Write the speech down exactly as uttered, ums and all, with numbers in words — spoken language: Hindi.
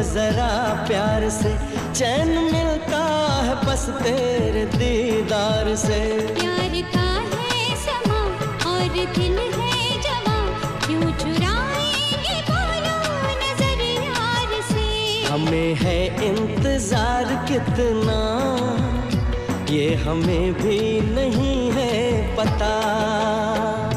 जरा प्यार से, चैन मिलता है बस तेरे दीदार से। प्यार का है समा और दिल है जवां, क्यों चुराएंगे बोलो नजर यार से। हमें है इंतजार कितना, ये हमें भी नहीं है पता।